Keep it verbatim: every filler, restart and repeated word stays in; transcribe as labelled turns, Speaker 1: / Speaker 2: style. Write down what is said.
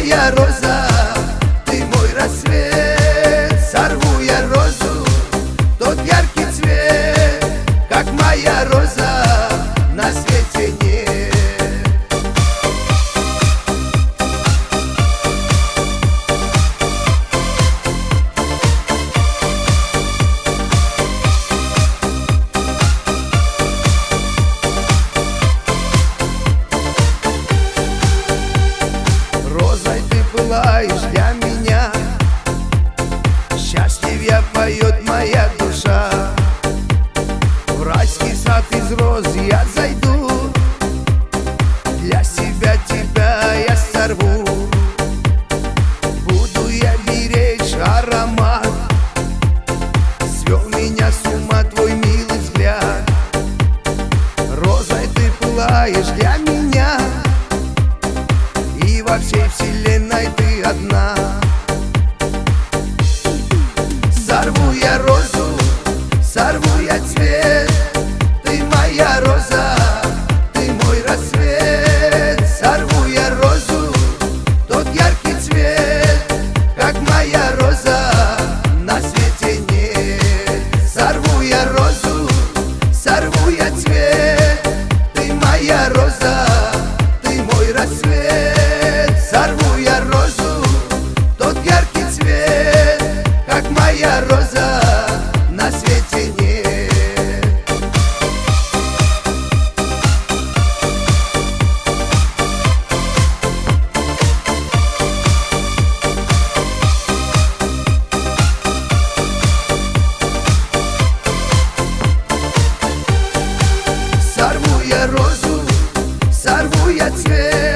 Speaker 1: моя роза, ты мой рассвет. Сорву я розу, тот яркий цвет, как моя роза, на свете нет. Розой ты пылаешь для меня, счастливья поет моя душа. В райский сад из роз я зайду, для себя тебя я сорву. Буду я беречь аромат, свел меня с ума твой милый взгляд. Розой ты пылаешь для меня, и во всей вселенной ты одна. Сорву я розу, сорву я цвет, ты моя роза, ты мой рассвет. Сорву я розу, тот яркий цвет, как моя роза, на свете нет. Сорву я розу, сорву я цвет, ты моя роза, ты мой рассвет. Сорву я розу, тот яркий цвет, как моя роза, на свете нет. Сорву я розу, сорву я цвет,